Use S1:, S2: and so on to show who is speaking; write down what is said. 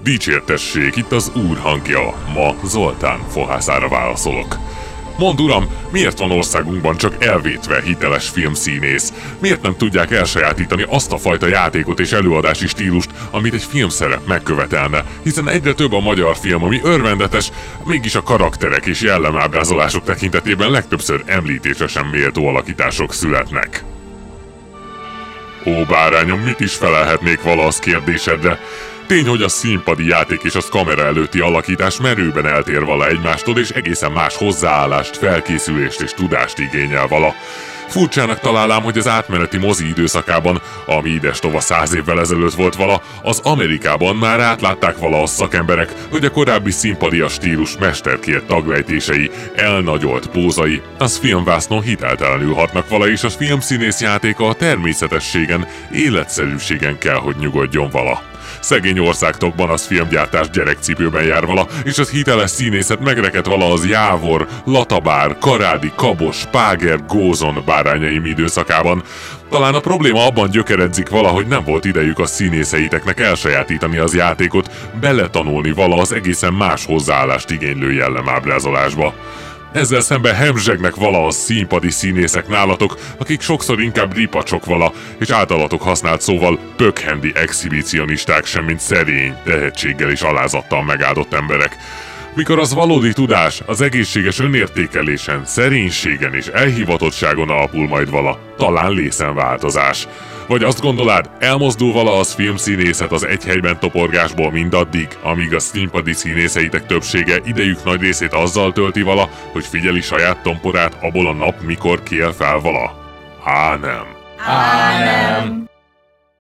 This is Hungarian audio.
S1: Dicsértessék, itt az Úr hangja. Ma Zoltán fohászára válaszolok. Mondd uram, miért van országunkban csak elvétve hiteles filmszínész? Miért nem tudják elsajátítani azt a fajta játékot és előadási stílust, amit egy filmszerep megkövetelne? Hiszen egyre több a magyar film, ami örvendetes, mégis a karakterek és jellemábrázolások tekintetében legtöbbször említésre sem méltó alakítások születnek. Ó bárányom, mit is felelhetnék valasz kérdésedre? Tény, hogy a színpadi játék és a kamera előtti alakítás merőben eltér vala egymástól, és egészen más hozzáállást, felkészülést és tudást igényel vala. Furcsának találám, hogy az átmeneti mozi időszakában, ami idestova 100 évvel ezelőtt volt vala, az Amerikában már átlátták vala a szakemberek, hogy a korábbi színpadias stílus mesterkért taglejtései, elnagyolt pózai, az filmvásznon hiteltelenül hatnak vala, és a filmszínész játéka a természetességen, életszerűségen kell, hogy nyugodjon vala. Szegény országtokban az filmgyártás gyerekcipőben jár vala, és az hiteles színészet megrekedt vala az Jávor, Latabár, Karádi, Kabos, Páger, Gózon bárányaim időszakában. Talán a probléma abban gyökeredzik vala, hogy nem volt idejük a színészeiteknek elsajátítani az játékot, beletanulni vala az egészen más hozzáállást igénylő jellemábrázolásba. Ezzel szemben hemzsegnek vala a színpadi színészek nálatok, akik sokszor inkább ripacsok vala, és általatok használt szóval pökhendi exhibicionisták sem, mint szerény, tehetséggel és alázattal megáldott emberek. Mikor az valódi tudás az egészséges önértékelésen, szerénységen és elhivatottságon alapul majd vala, talán lészen változás. Vagy azt gondolád, elmozdul vala az filmszínészet az egy helyben toporgásból mindaddig, amíg a színpadi színészeitek többsége idejük nagy részét azzal tölti vala, hogy figyeli saját tomporát abból a nap, mikor kél fel vala? Á nem.
S2: Á nem.